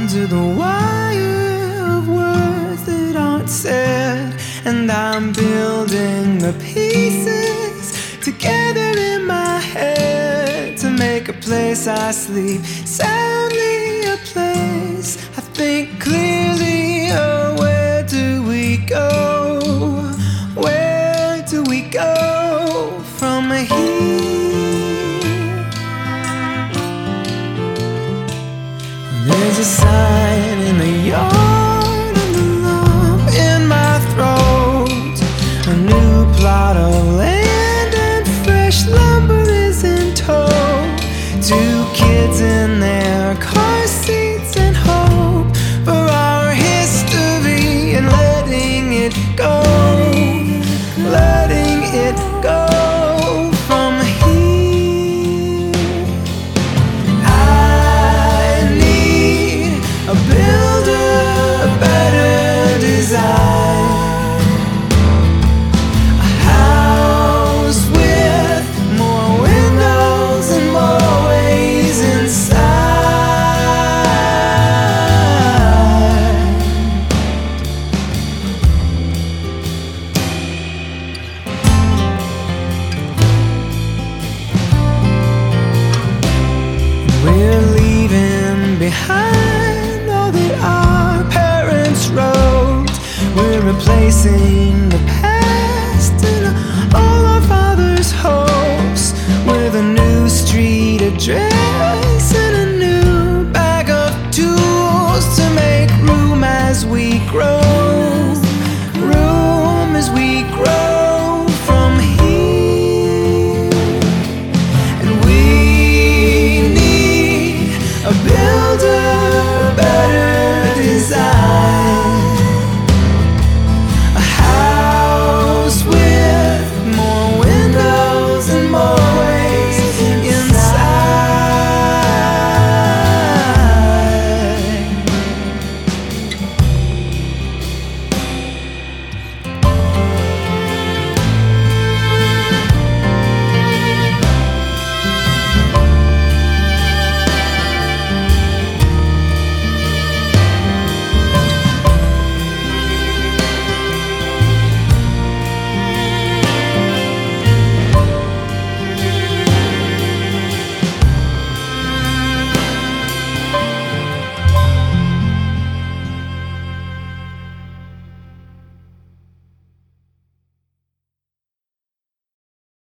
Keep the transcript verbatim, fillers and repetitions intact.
to the wire of words that aren't said, and I'm building the pieces together in my head to make a place I sleep soundly, a place I think clearly. Oh, where do we go? Where do we go from here? There's a sign in the yard and a lump in my throat. A new plot of land and fresh lumber is in tow. Two kids in their car seats and hope for our history and letting it go, letting it go from here. I need a builder, a better design, a house with more windows and more ways inside. We're leaving behind all that our parents wrote. We're replacing the past and all our father's hopes with a new street address